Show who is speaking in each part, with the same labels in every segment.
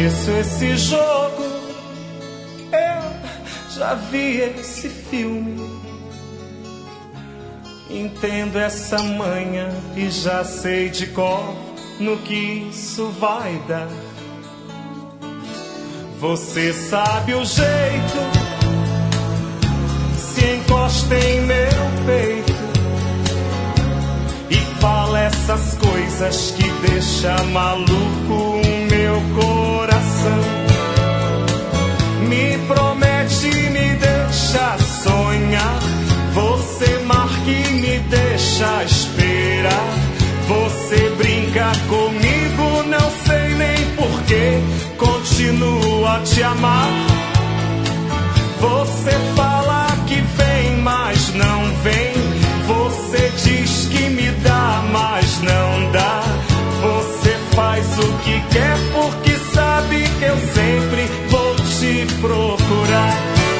Speaker 1: conheço esse jogo, eu já vi esse filme. Entendo essa manha e já sei de cor no que isso vai dar. Você sabe o jeito, se encosta em meu peito e fala essas coisas que deixa maluco o meu coração. Me promete, me deixa sonhar. Você marca e me deixa esperar. Você brinca comigo, não sei nem porquê. Continuo a te amar. Você fala que vem, mas não vem. Você diz que me dá, mas não dá. Você faz o que quer porque sabe que eu sempre vou te procurar.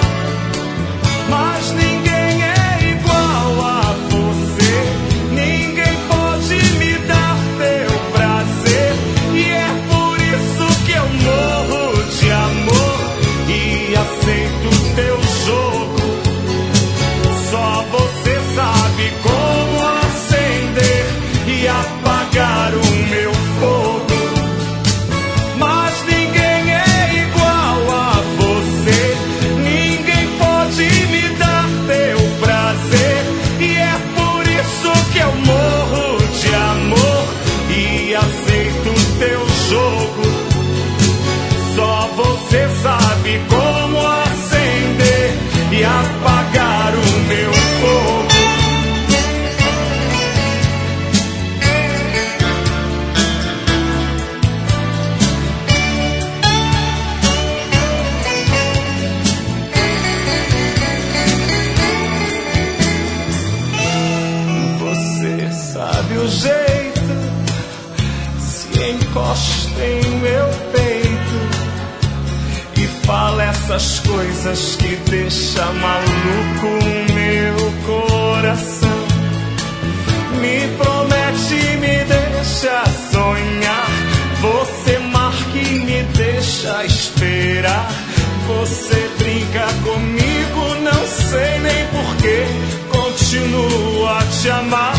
Speaker 1: Mas ninguém é igual a você. Ninguém pode me dar teu prazer. E é por isso que eu morro de amor e aceito teu jogo. Só você sabe como acender e apagar o meu fogo. Mas ninguém é igual a você. Ninguém pode me dar teu prazer. E é por isso que eu morro de amor e aceito teu jogo. Só você sabe como acender e apagar o meu fogo. Você sabe o jeito, se encosta em meu peito e fala essas coisas que deixa maluco o meu coração. Me promete, me deixa sonhar. Você marca e me deixa esperar. Você brinca comigo, não sei nem porquê. Continuo a te amar.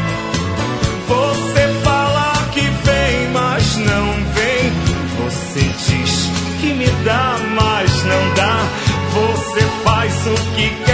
Speaker 1: Você fala que vem, mas não vem. Você diz que me dá, mas não dá. Você faz o que